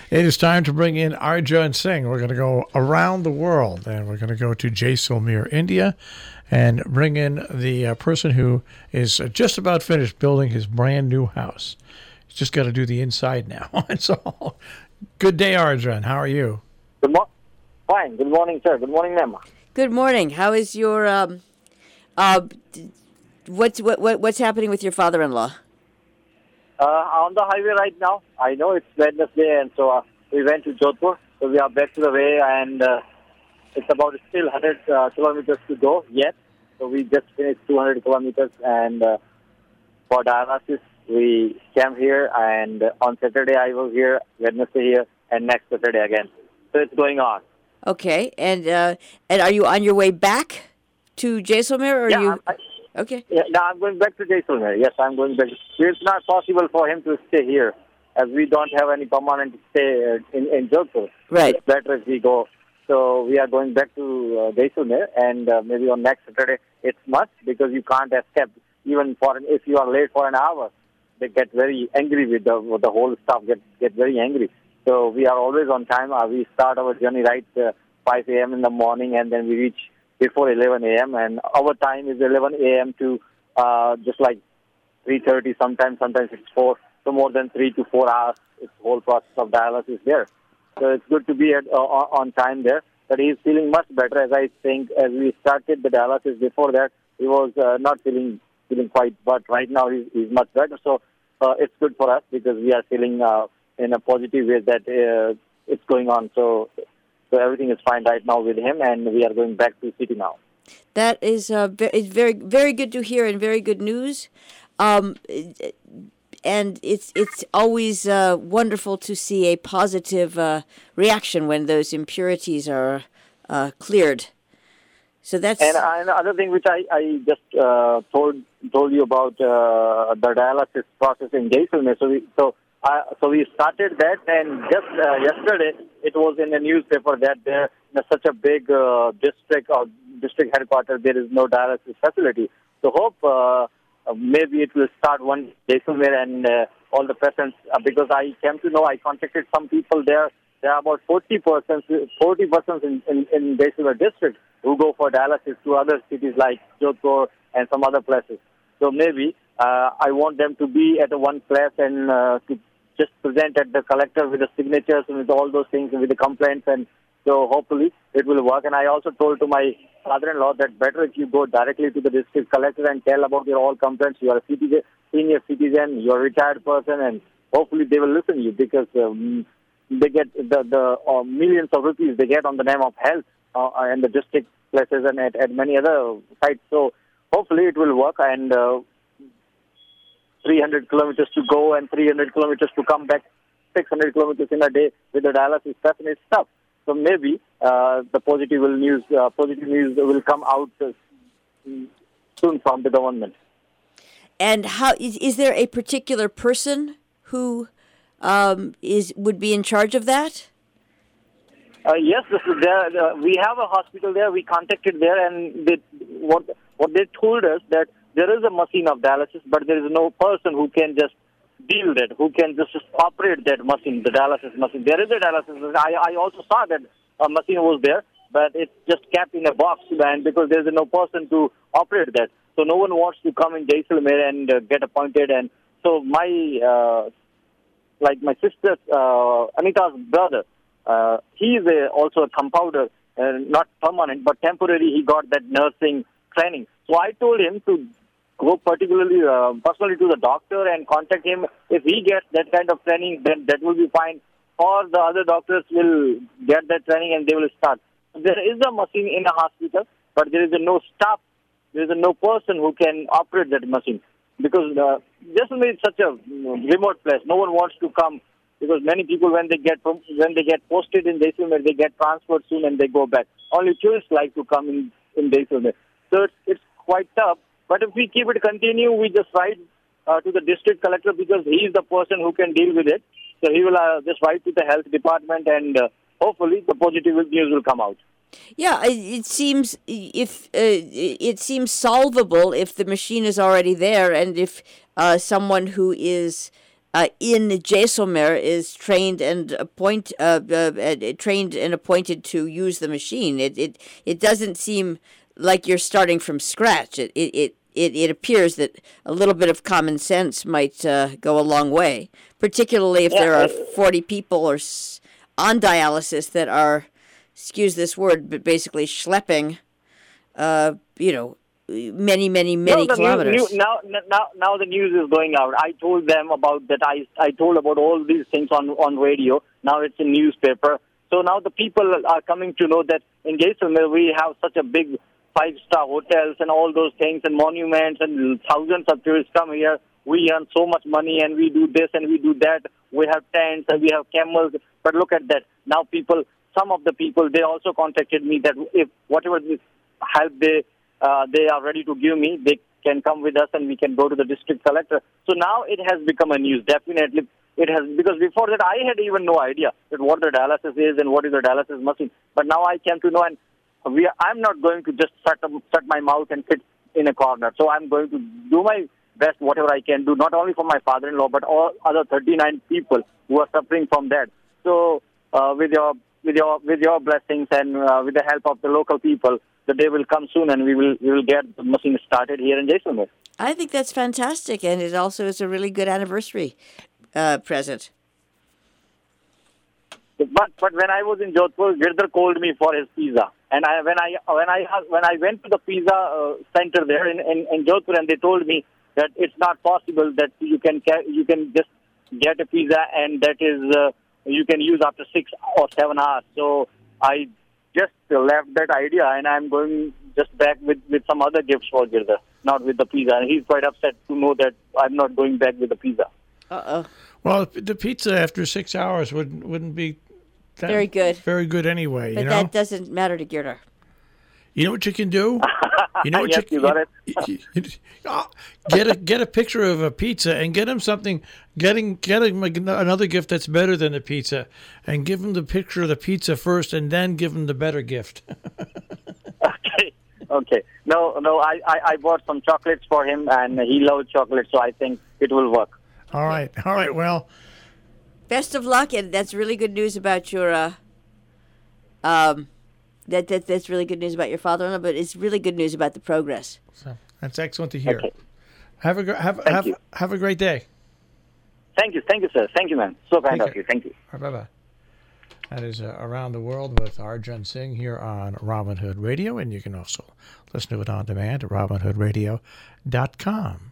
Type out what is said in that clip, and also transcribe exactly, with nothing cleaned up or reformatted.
It is time to bring in Arjun Singh. We're going to go around the world, and we're going to go to Jaisalmer, India, and bring in the uh, person who is just about finished building his brand new house. He's just got to do the inside now. So, good day, Arjun. How are you? Good morning. Fine. Good morning, sir. Good morning, ma'am. Good morning. How is your um, uh, what's what, what what's happening with your father-in-law? Uh, on the highway right now. I know it's Wednesday, and so uh, we went to Jodhpur. So we are back to the way, and uh, it's about still one hundred uh, kilometers to go yet. So we just finished two hundred kilometers, and uh, for dialysis, we came here, and uh, on Saturday I was here, Wednesday here, and next Saturday again. So it's going on. Okay, and uh, and are you on your way back to Jaisalmer, or yeah, you? I'm, I, okay. Yeah, no, I'm going back to Jaisalmer. Yes, I'm going back. It's not possible for him to stay here, as we don't have any permanent stay uh, in, in Jodhpur. Right. It's better if we go. So we are going back to uh, Jaisalmer, and uh, maybe on next Saturday it's must, because you can't escape. Even for an, if you are late for an hour, they get very angry with the with the whole staff. Get get very angry. So we are always on time. Uh, we start our journey right uh, five a.m. in the morning, and then we reach before eleven a.m. And our time is eleven a.m. to uh, just like three thirty. Sometimes, sometimes it's four. So more than three to four hours. It's whole process of dialysis there. So it's good to be at, uh, on time there. But he's feeling much better. As I think, as we started the dialysis before that, he was uh, not feeling feeling quite. But right now he's, he's much better. So uh, it's good for us, because we are feeling uh, in a positive way that uh, it's going on. So. So everything is fine right now with him, and we are going back to city now. That is uh, very, very, very good to hear, and very good news. Um, and it's it's always uh, wonderful to see a positive uh, reaction when those impurities are uh, cleared. So that's and uh, another thing which I I just uh, told told you about uh, the dialysis process in Jaisalmer. So we, so. Uh, so we started that, and just uh, yesterday it was in the newspaper that there in such a big uh, district or district headquarters there is no dialysis facility. So hope uh, uh, maybe it will start one day somewhere, and uh, all the patients, uh, because I came to know, I contacted some people there. There are about forty persons, forty persons in in, in Jaisalmer district who go for dialysis to other cities like Jodhpur and some other places. So maybe uh, I want them to be at one place and uh, to just present at the collector with the signatures and with all those things and with the complaints, and so hopefully it will work. And I also told to my father-in-law that better if you go directly to the district collector and tell about your all complaints. You are a citizen, senior citizen, you are a retired person, and hopefully they will listen to you, because um, they get the, the uh, millions of rupees they get on the name of health uh, and the district places and at, at many other sites. So hopefully it will work, and uh, three hundred kilometers to go and three hundred kilometers to come back, six hundred kilometers in a day with the dialysis stuff, and it's tough. So maybe uh, the positive news, uh, positive news will come out uh, soon from the government. And how is, is there a particular person who um, is would be in charge of that? Uh, yes, this is there. Uh, we have a hospital there. We contacted there, and they, what what they told us that there is a machine of dialysis, but there is no person who can just deal that, who can just operate that machine, the dialysis machine. There is a dialysis. I, I also saw that a machine was there, but it's just kept in a box, and because there is no person to operate that. So no one wants to come in Jaisalmer and uh, get appointed. And so my, uh, like my sister, uh, Anita's brother, uh, he is a, also a compounder, uh, not permanent, but temporary. He got that nursing training. So I told him to go particularly, uh, personally to the doctor and contact him. If he gets that kind of training, then that will be fine. Or the other doctors will get that training and they will start. There is a machine in a hospital, but there is no staff. There is no person who can operate that machine. Because uh, Jaisalmer is such a remote place. No one wants to come, because many people, when they get from, when they get posted in Jaisalmer, they get transferred soon and they go back. Only tourists like to come in, in Jaisalmer. So it's, it's quite tough. But if we keep it continue, we just write uh, to the district collector, because he is the person who can deal with it. So he will uh, just write to the health department, and uh, hopefully the positive news will come out. Yeah, it seems if uh, it seems solvable if the machine is already there, and if uh, someone who is uh, in Jaisalmer is trained and appoint uh, uh, uh, trained and appointed to use the machine. It it it doesn't seem like you're starting from scratch. It it it, it, it appears that a little bit of common sense might uh, go a long way, particularly if Yeah, there are uh, forty people or s- on dialysis that are, excuse this word, but basically schlepping, uh, you know, many, many, many no, the kilometers. News, new, now, now, now the news is going out. I told them about that. I, I told about all these things on, on radio. Now it's in newspaper. So now the people are coming to know that in Jaisalmer we have such a big five-star hotels and all those things and monuments and thousands of tourists come here. We earn so much money and we do this and we do that. We have tents and we have camels. But look at that. Now people, some of the people, they also contacted me that if whatever help they uh, they are ready to give me, they can come with us and we can go to the district collector. So now it has become a news. Definitely it has, because before that I had even no idea that what the dialysis is and what is the dialysis machine. But now I came to know, and we are, I'm not going to just shut, shut my mouth and sit in a corner. So I'm going to do my best, whatever I can do, not only for my father-in-law, but all other thirty-nine people who are suffering from that. So uh, with your with your with your blessings and uh, with the help of the local people, the day will come soon, and we will we will get the machine started here in Jaisalmer. I think that's fantastic, and it also is a really good anniversary uh, present. But but when I was in Jodhpur, Girdhar called me for his pizza, and I when I when I when I went to the pizza uh, center there in, in, in Jodhpur, and they told me that it's not possible that you can you can just get a pizza and that is uh, you can use after six or seven hours. So I just left that idea, and I'm going just back with, with some other gifts for Girdhar, not with the pizza. And he's quite upset to know that I'm not going back with the pizza. Uh oh. Well, the pizza after six hours wouldn't wouldn't be that Very good. Very good anyway. But you know. that doesn't matter to Girdhar. You know what you can do? You know what Yes, you, you got it. you- you- oh, get a get a picture of a pizza and get him something. Getting get him another gift that's better than the pizza, and give him the picture of the pizza first, and then give him the better gift. Okay. Okay. No, no, I, I, I bought some chocolates for him, and he loves chocolate, so I think it will work. All right, all right. Well, Best of luck, and that's really good news about your. Uh, um, that, that that's really good news about your father-in-law, but it's really good news about the progress. so that's excellent to hear. Okay. Have a gr- have Thank have you. have a great day. Thank you. Thank you, sir. Thank you, man. So kind Take of care. you. Thank you. All right, bye bye. That is uh, Around the World with Arjun Singh here on Robin Hood Radio, and you can also listen to it on demand at robin hood radio dot com.